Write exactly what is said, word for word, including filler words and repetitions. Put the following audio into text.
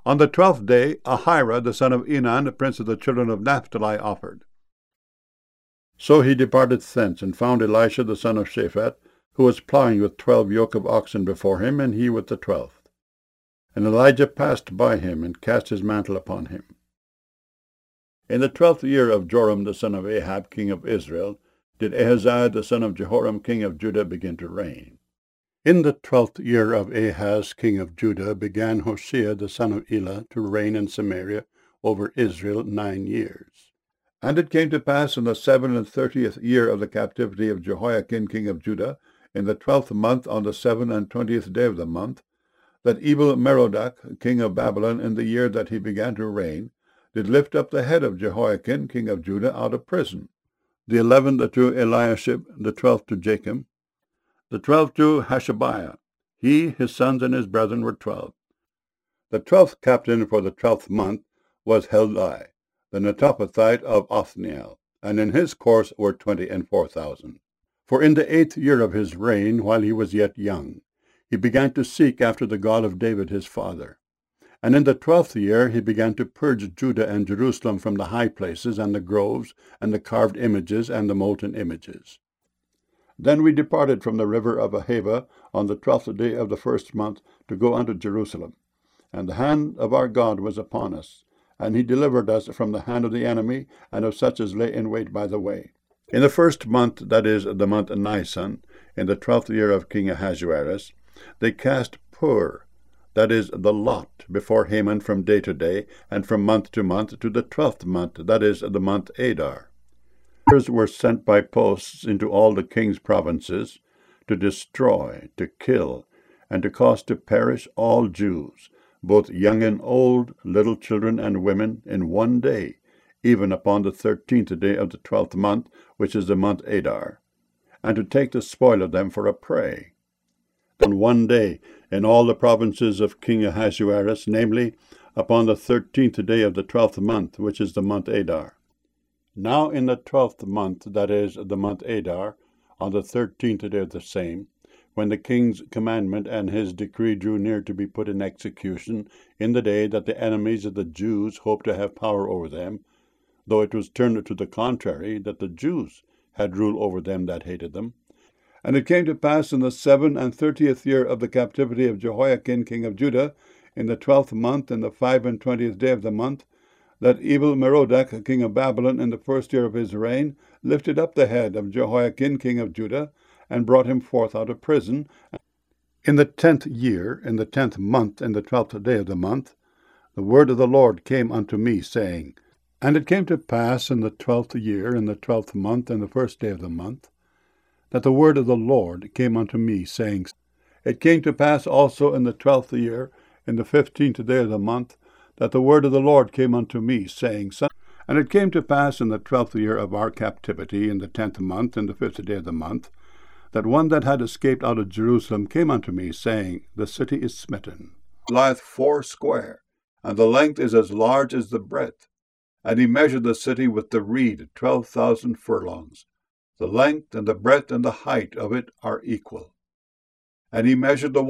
On the twelfth day, Ahira, the son of Enan, the prince of the children of Naphtali, offered. So he departed thence, and found Elisha the son of Shaphat, who was plowing with twelve yoke of oxen before him, and he with the twelfth. And Elijah passed by him, and cast his mantle upon him. In the twelfth year of Joram the son of Ahab, king of Israel, did Ahaziah the son of Jehoram, king of Judah, begin to reign. In the twelfth year of Ahaz, king of Judah, began Hoshea the son of Elah to reign in Samaria over Israel nine years. And it came to pass in the seven and thirtieth year of the captivity of Jehoiakim king of Judah, in the twelfth month, on the seven and twentieth day of the month, that Evil-Merodach king of Babylon, in the year that he began to reign, did lift up the head of Jehoiakim king of Judah out of prison. The eleventh to Eliashib, the twelfth to Jachim, the twelfth to Hashabiah. He, his sons, and his brethren were twelve. The twelfth captain for the twelfth month was Heldai, the Netophathite of Othniel, and in his course were twenty and four thousand. For in the eighth year of his reign, while he was yet young, he began to seek after the God of David his father. And in the twelfth year he began to purge Judah and Jerusalem from the high places, and the groves, and the carved images, and the molten images. Then we departed from the river of Ahava on the twelfth day of the first month to go unto Jerusalem. And the hand of our God was upon us, and he delivered us from the hand of the enemy, and of such as lay in wait by the way. In the first month, that is, the month Nisan, in the twelfth year of King Ahasuerus, they cast Pur, that is, the lot, before Haman from day to day, and from month to month, to the twelfth month, that is, the month Adar. Letters were sent by posts into all the king's provinces, to destroy, to kill, and to cause to perish all Jews, both young and old, little children and women, in one day, even upon the thirteenth day of the twelfth month, which is the month Adar, and to take the spoil of them for a prey. On one day, in all the provinces of King Ahasuerus, namely, upon the thirteenth day of the twelfth month, which is the month Adar. Now in the twelfth month, that is, the month Adar, on the thirteenth day of the same, when the king's commandment and his decree drew near to be put in execution, in the day that the enemies of the Jews hoped to have power over them, though it was turned to the contrary, that the Jews had rule over them that hated them. And it came to pass in the seven and thirtieth year of the captivity of Jehoiakim king of Judah, in the twelfth month, and the five and twentieth day of the month, that Evil-Merodach king of Babylon, in the first year of his reign, lifted up the head of Jehoiakim king of Judah, and brought him forth out of prison. In the tenth year, in the tenth month, in the twelfth day of the month, the word of the Lord came unto me, saying, And it came to pass in the twelfth year, in the twelfth month, in the first day of the month, that the word of the Lord came unto me, saying, It came to pass also in the twelfth year, in the fifteenth day of the month, that the word of the Lord came unto me, saying, And it came to pass in the twelfth year of our captivity, in the tenth month, in the fifth day of the month, that one that had escaped out of Jerusalem came unto me, saying, The city is smitten. It lieth four square, and the length is as large as the breadth. And he measured the city with the reed twelve thousand furlongs. The length and the breadth and the height of it are equal. And he measured the